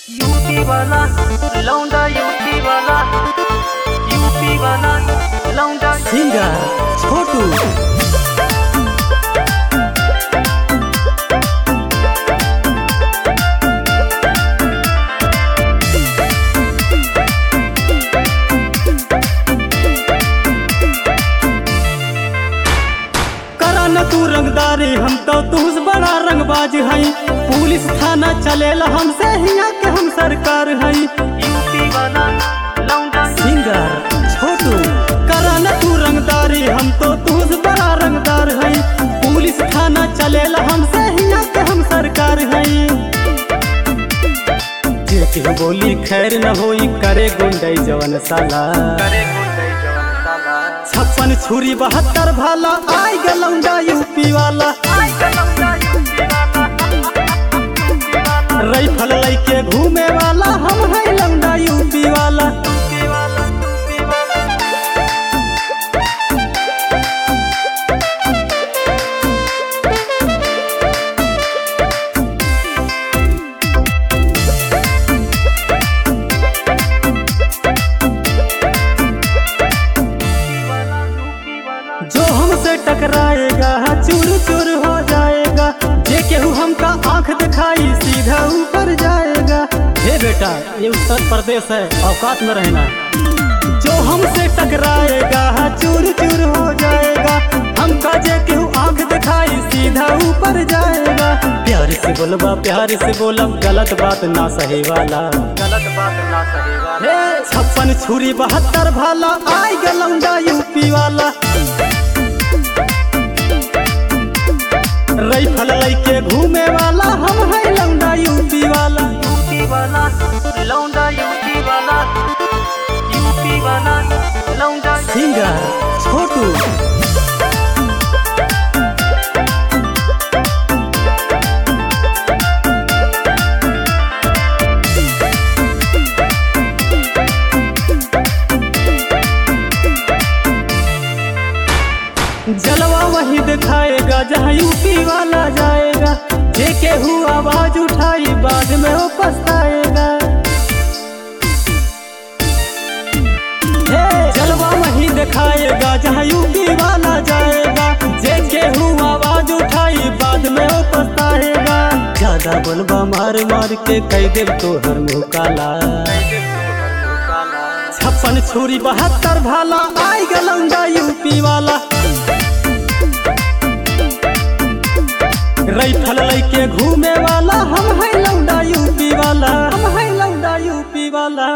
UP वाला लौंडा UP वाला लौंडा सिंगर छोटू। कराना तू रंगदारी हम तो तुझ बड़ा रंगबाज हई। पुलिस थाना चलेला हमसे हिया के हम सरकार हई। यूपी वाला लौंडा सिंगर छोटू। कराना तू रंगदारी हम तो तुझ बड़ा रंगदार हई। पुलिस थाना चलेला हमसे हिया के हम सरकार हई। जे के बोली खैर न होई करे गुंडई जवन साला। करे गुंडई जवन साला 56 छुरी 72 भाला आई ग लौंडा यूपी वाला। आई ग लौंडा यूपी वाला राइफल लइके घूमे वाला हम है लौंडा यूपी वाला। जो हमसे टकराएगा चूर चूर हो जाएगा। जे केहू हमका आंख दिखाई सीधा ऊपर जाएगा। हे बेटा ये उत्तर प्रदेश है, औकात में रहना। जो हमसे टकराएगा चूर चूर हो जाएगा। हमका जे केहू आंख दिखाई सीधा ऊपर जाएगा। प्यार से बोलबा प्यार से बोलब गलत बात ना सही वाला। गलत बात ना सही वाला 56 छुरी 72 भाला आई ग लौंडा यूपी वाला। राइफल लइके घूमे वाला हम है लौंडा यूपी वाला। लौंडा यूपी वाला लौंडा सिंगर छोटू। जलवा वही दिखाएगा जहाँ यूपी वाला जाएगा। जे केहू आवाज उठाई बाद में वो पछताएगा। जलवा वही दिखाएगा जहाँ यूपी वाला जाएगा। जे केहू आवाज उठाई बाद में वो पछताएगा। ज्यादा बोलबा मार मार के कह देव तोहर मुँह काला। 56 छुरी 72 भाला आई ग लौंडा यूपी वाला। राइफल लइके घूमे वाला हम है लौंडा यूपी वाला। हम है लौंडा यूपी वाला।